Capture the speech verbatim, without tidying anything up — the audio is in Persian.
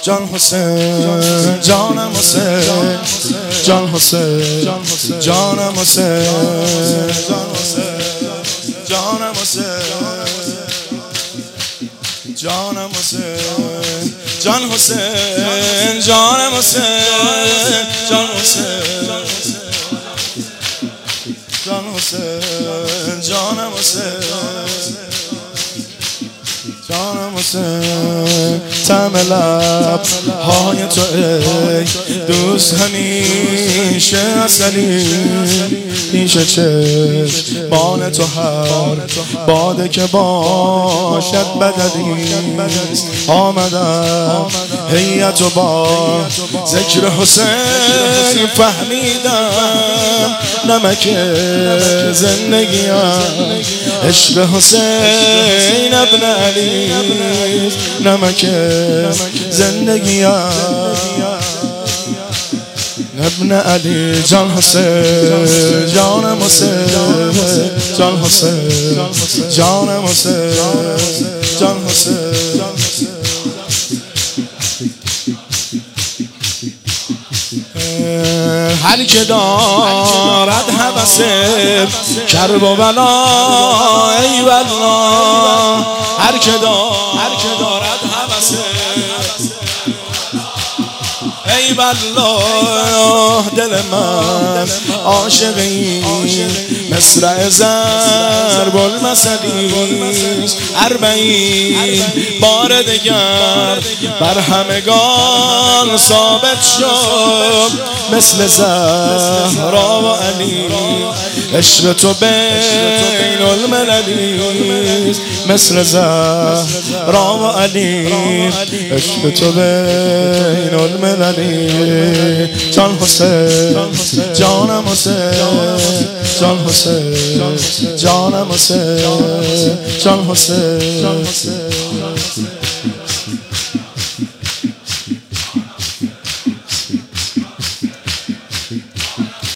جان حسین جانم حسین جان حسین جانم حسین جانم حسین جانم حسین جان حسین جانم حسین جان حسین جان حسین جانم حسین جانم حسین طعم لب های تو ای دوست همیشه اصلی پیش چشم بان تو هر باده که باشد بدلی آمدم هیئت و با ذکر حسین فهمیدم نمک زندگیم عشق حسین ابن علی نمک زندگیم ابن علی جان حسین جانم حسین جان حسین جانم حسین جان حسین هر که دارد هوس کرب و بلا ای والله هر که دارد هوس ای والله دل من عاشق این مصرع ضرب المثلی اربعین بار دگر بر همگان ثابت شد مثل زهرا و علی عشق تو بین المللی مثل زهرا و علی عشق تو بین المللی جان حسین جانم حسین جان حسین جانم حسین جان حسین